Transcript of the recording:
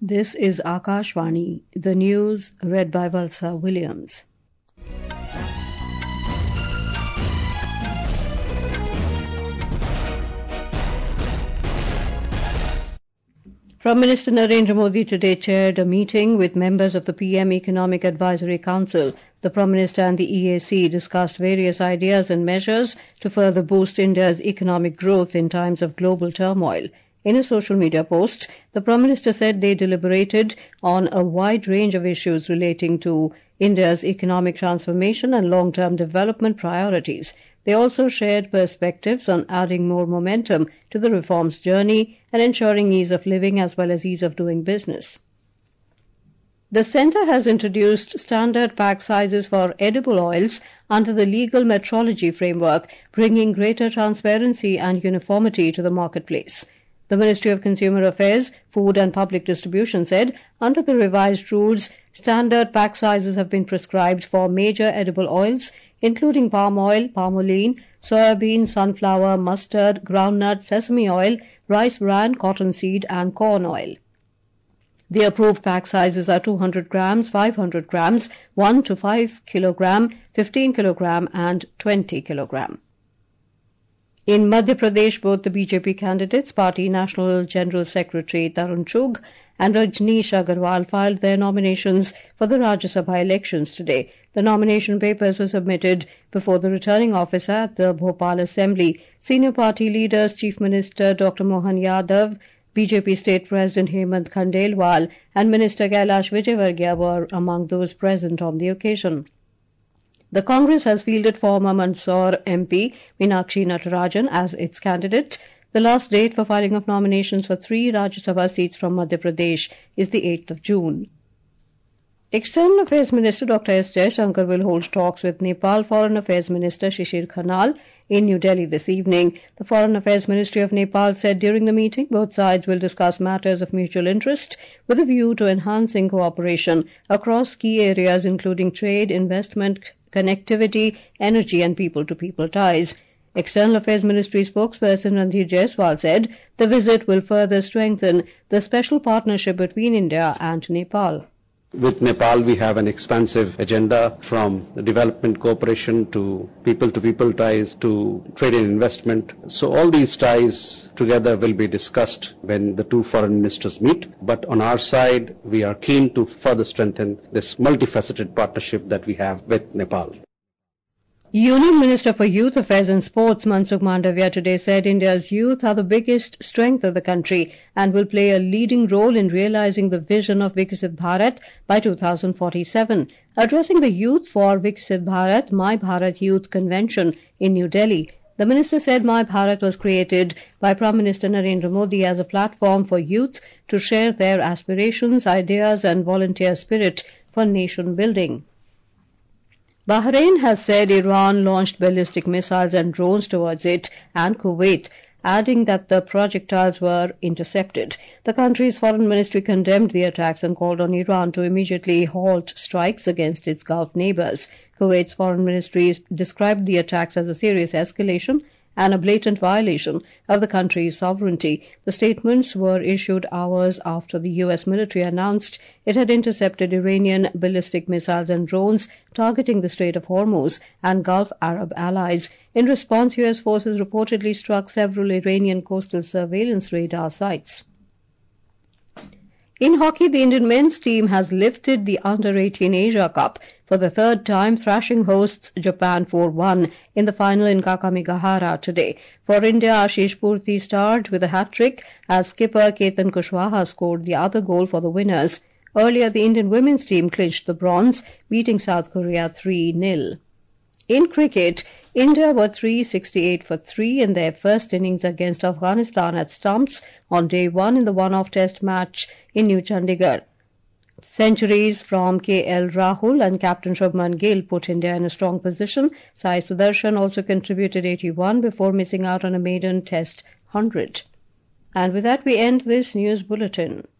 This is Akashvani, the news read by Valsa Williams. Prime Minister Narendra Modi today chaired a meeting with members of the PM Economic Advisory Council. The Prime Minister and the EAC discussed various ideas and measures to further boost India's economic growth in times of global turmoil. In a social media post, the Prime Minister said they deliberated on a wide range of issues relating to India's economic transformation and long-term development priorities. They also shared perspectives on adding more momentum to the reforms journey and ensuring ease of living as well as ease of doing business. The Centre has introduced standard pack sizes for edible oils under the legal metrology framework, bringing greater transparency and uniformity to the marketplace. The Ministry of Consumer Affairs, Food and Public Distribution said, under the revised rules, standard pack sizes have been prescribed for major edible oils, including palm oil, palmolene, soybean, sunflower, mustard, groundnut, sesame oil, rice bran, cottonseed, and corn oil. The approved pack sizes are 200 grams, 500 grams, 1 to 5 kilogram, 15 kilogram, and 20 kilogram. In Madhya Pradesh, both the BJP candidates, Party National General Secretary Tarun Chugh and Rajneesh Agarwal, filed their nominations for the Rajya Sabha elections today. The nomination papers were submitted before the returning officer at the Bhopal Assembly. Senior party leaders, Chief Minister Dr. Mohan Yadav, BJP State President Hemant Khandelwal and Minister Kailash Vijayvargiya were among those present on the occasion. The Congress has fielded former Mandsaur MP Meenakshi Natarajan as its candidate. The last date for filing of nominations for 3 Rajya Sabha seats from Madhya Pradesh is the 8th of June. External Affairs Minister Dr. S. Jaishankar will hold talks with Nepal Foreign Affairs Minister Shishir Khanal in New Delhi this evening. The Foreign Affairs Ministry of Nepal said during the meeting both sides will discuss matters of mutual interest with a view to enhancing cooperation across key areas including trade, investment, connectivity, energy and people-to-people ties. External Affairs Ministry spokesperson Randhir Jaiswal said the visit will further strengthen the special partnership between India and Nepal. With Nepal, we have an expansive agenda from development cooperation to people ties to trade and investment. So all these ties together will be discussed when the two foreign ministers meet. But on our side, we are keen to further strengthen this multifaceted partnership that we have with Nepal. Union Minister for Youth Affairs and Sports Mansukh Mandavia today said India's youth are the biggest strength of the country and will play a leading role in realizing the vision of Viksit Bharat by 2047. Addressing the youth for Viksit Bharat, My Bharat Youth Convention in New Delhi, the minister said My Bharat was created by Prime Minister Narendra Modi as a platform for youth to share their aspirations, ideas and volunteer spirit for nation building. Bahrain has said Iran launched ballistic missiles and drones towards it and Kuwait, adding that the projectiles were intercepted. The country's foreign ministry condemned the attacks and called on Iran to immediately halt strikes against its Gulf neighbors. Kuwait's foreign ministry described the attacks as a serious escalation and a blatant violation of the country's sovereignty. The statements were issued hours after the U.S. military announced it had intercepted Iranian ballistic missiles and drones targeting the Strait of Hormuz and Gulf Arab allies. In response, U.S. forces reportedly struck several Iranian coastal surveillance radar sites. In hockey, the Indian men's team has lifted the Under-18 Asia Cup for the third time, thrashing hosts Japan 4-1 in the final in Kakamegahara today. For India, Ashish Purti starred with a hat-trick as skipper Ketan Kushwaha scored the other goal for the winners. Earlier, the Indian women's team clinched the bronze, beating South Korea 3-0. In cricket, India were 368 for 3 in their first innings against Afghanistan at Stumps on day 1 in the one-off test match in New Chandigarh. Centuries from KL Rahul and Captain Shubman Gill put India in a strong position. Sai Sudarshan also contributed 81 before missing out on a maiden test 100. And with that, we end this news bulletin.